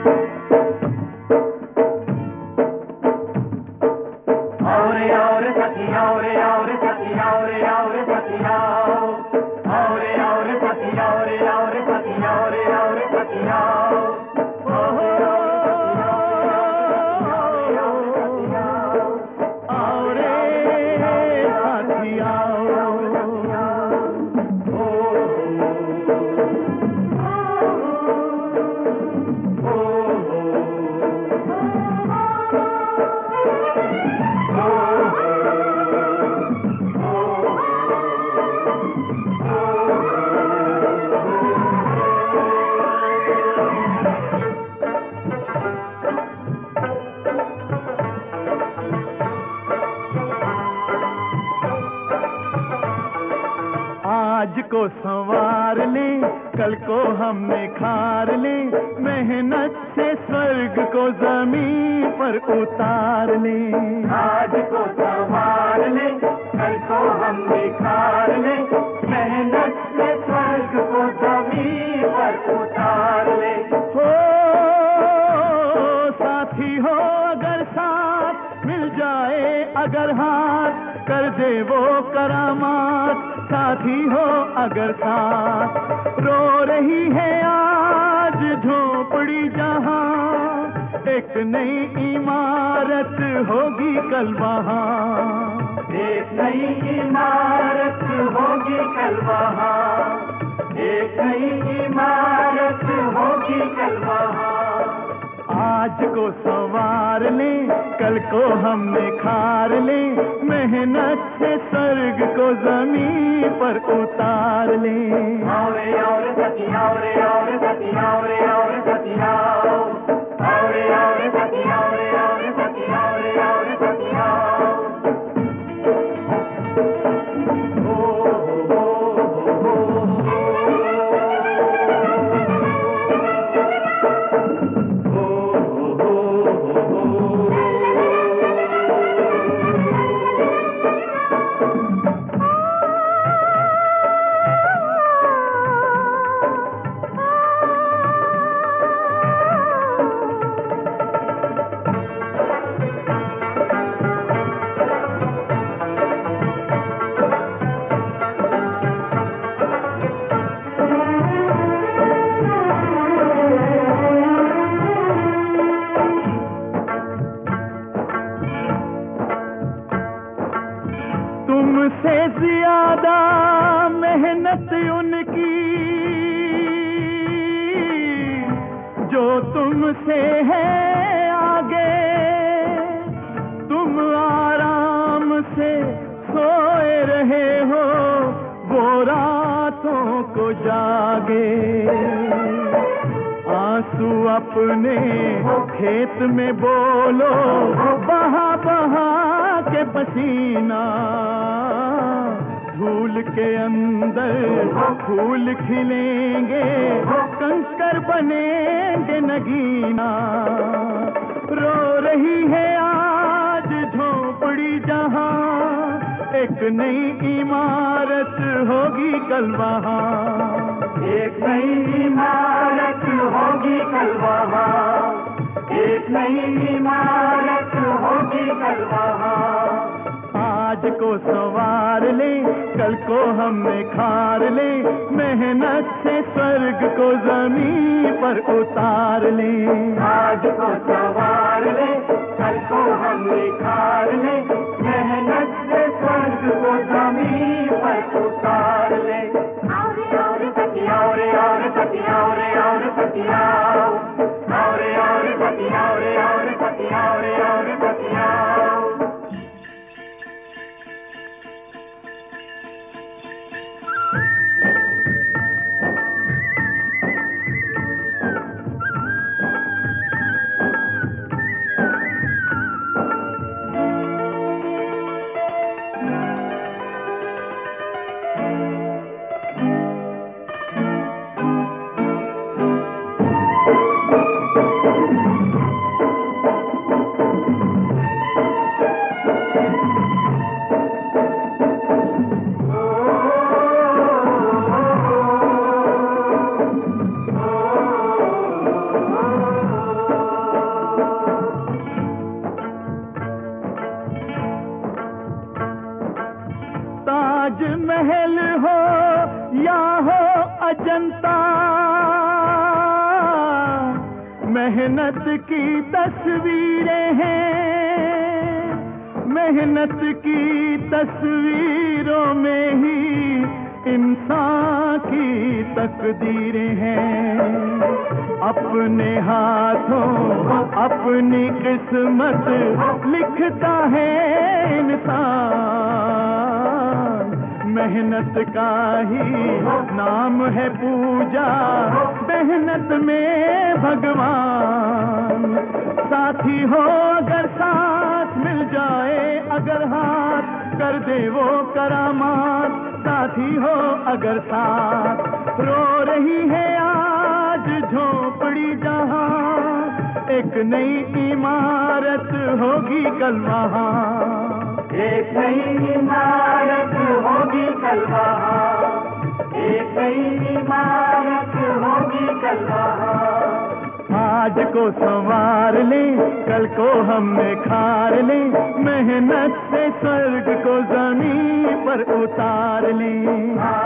आज को संवार ले, कल को हम निखार ले, मेहनत से स्वर्ग को जमीन पर उतार ले। आज को संवार ले, कल को हम निखार ले, मेहनत से स्वर्ग को जमीन पर उतार ले। हो साथी हो अगर साथ, मिल जाए अगर हाथ, कर दे वो करामात। साथी हो अगर साथ, रो रही है आज झोपड़ी जहां, एक नई इमारत होगी कल वहां। एक नई इमारत होगी कल वहां, एक नई इमारत होगी कल वहां। आज को संवार ले, कल को हम निखार ले, मेहनत से स्वर्ग को जमीन पर उतार ले। औरे औरे सतिया, औरे औरे सतिया, औरे औरे सतिया, औरे औरे सतिया, औरे औरे सतिया, औरे औरे सतिया। तुमसे ज्यादा मेहनत उनकी, जो तुमसे है आगे। तुम आराम से सोए रहे हो, वो रातों को जागे। आंसू अपने खेत में बोलो, बहा बहा के पसीना। धूल के अंदर फूल खिलेंगे, कंकर बनेंगे नगीना। रो रही है आज झोपड़ी जहां, एक नई इमारत होगी कल वहां। एक नई इमारत होगी कल वहां, एक नई इमारत होगी कल वहां। आज को संवार ले, कल को हम निखार ले, मेहनत से स्वर्ग को जमीन पर उतार ले। आज को संवार ले, कल को हम निखार ले, मेहनत से स्वर्ग को जमीन पर उतार ले। औरे औरे सतिया, औरे औरे सतिया, औरे औरे सतिया, औरे औरे सतिया, औरे औरे सतिया, औरे औरे सतिया। हो या हो अजंता, मेहनत की तस्वीरें हैं, मेहनत की तस्वीरों में ही इंसान की तकदीरें हैं। अपने हाथों अपनी किस्मत लिखता है इंसान, मेहनत का ही नाम है पूजा, मेहनत में भगवान। साथी हो अगर साथ मिल जाए, अगर हाथ कर दे वो करामात, साथी हो अगर साथ। रो रही है आज झोपड़ी जहां, एक नई इमारत होगी कल वहां, एक नई इमारत होगी कल वहां, एक नई इमारत होगी कल वहां। आज को संवार ले, कल को हम निखार ले, मेहनत से स्वर्ग को जमीन पर उतार ले।